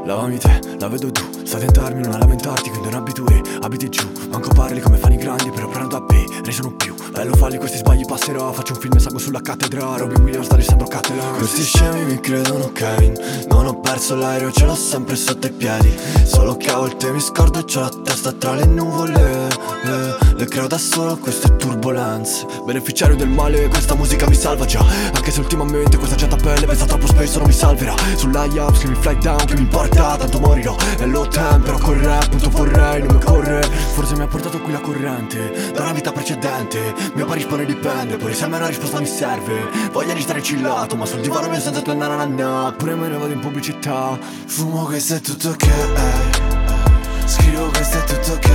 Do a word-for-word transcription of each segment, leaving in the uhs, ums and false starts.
Lavami te, la vedo tu, sta a tentarmi, non a lamentarti, quindi non abitui, abiti giù, manco parli come fanno i grandi, però prendo a P, ne sono più, bello farli questi sbagli passerò, faccio un film e salgo sulla cattedra, Robin Williams da Alessandro Cattelan. Questi scemi mi credono Kevin, non ho perso l'aereo, ce l'ho sempre sotto i piedi, solo che a volte mi scordo e c'ho la testa tra le nuvole, le, le creo da solo queste turbolenze, beneficiario del male, questa musica mi salva già, anche se ultimamente questa gente a pelle pensa troppo spesso non mi salverà, sulla yaps che mi fly down, che mi importa, tanto morirò, è low tempero con rap, punto vorrei, non mi corre, forse mi ha portato qui la corrente, da una vita precedente, mio pari ne dipende, pure se a me una risposta mi serve, voglio di stare chillato, ma sul divano mio senza tua nanana, pure me ne vado in pubblicità, fumo questo è tutto ok, scrivo questo è tutto ok,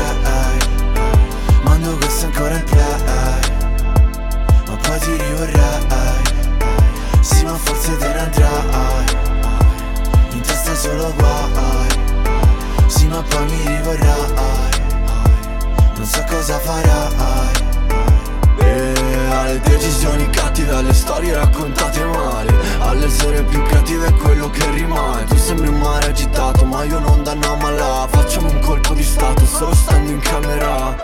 mando questo ancora in play, ma poi ti rivorrei, sì ma forse te ne andrai, in testa solo guai, sì ma poi mi rivorrai, non so cosa farai, e alle decisioni cattive, alle storie raccontate male, alle sere più creative è quello che rimane, tu sembri un mare agitato ma io non danno malà, facciamo un colpo di stato solo stando in camera.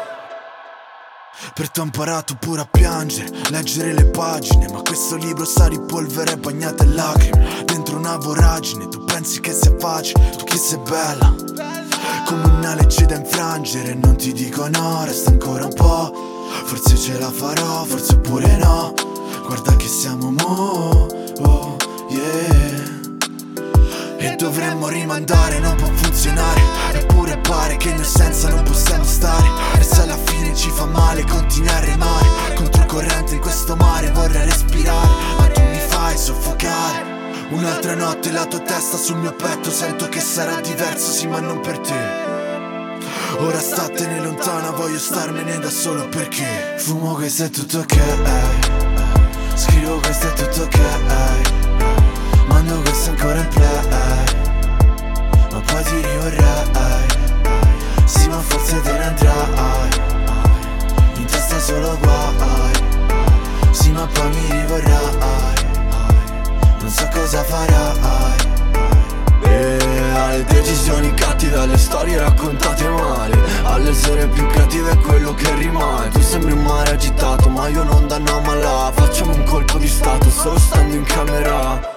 Per te ho imparato pure a piangere, leggere le pagine, ma questo libro sa di polvere bagnate in lacrime, dentro una voragine, tu pensi che sia facile, tu che sei bella, come una legge da infrangere, non ti dico no, resta ancora un po', forse ce la farò, forse pure no, guarda che siamo mo, oh yeah, e dovremmo rimandare, non può funzionare, eppure pare che noi senza non possiamo stare, e se alla fine ci fa male continui a remare, controcorrente in questo mare vorrei respirare, ma tu mi fai soffocare, un'altra notte la tua testa sul mio petto, sento che sarà diverso sì ma non per te, ora statene lontana, voglio starmene da solo perché fumo questo è tutto ok, scrivo questo è tutto ok, mando questo ancora in play, ma poi ti rivorrei, sì ma forse te ne andrai, in testa solo guai, sì ma poi mi rivorrai, non so cosa farai, e alle decisioni cattive, alle storie raccontate male, alle sere più creative è quello che rimane, tu sembri un mare agitato ma io non danno malà, facciamo un colpo di stato solo stando in camera.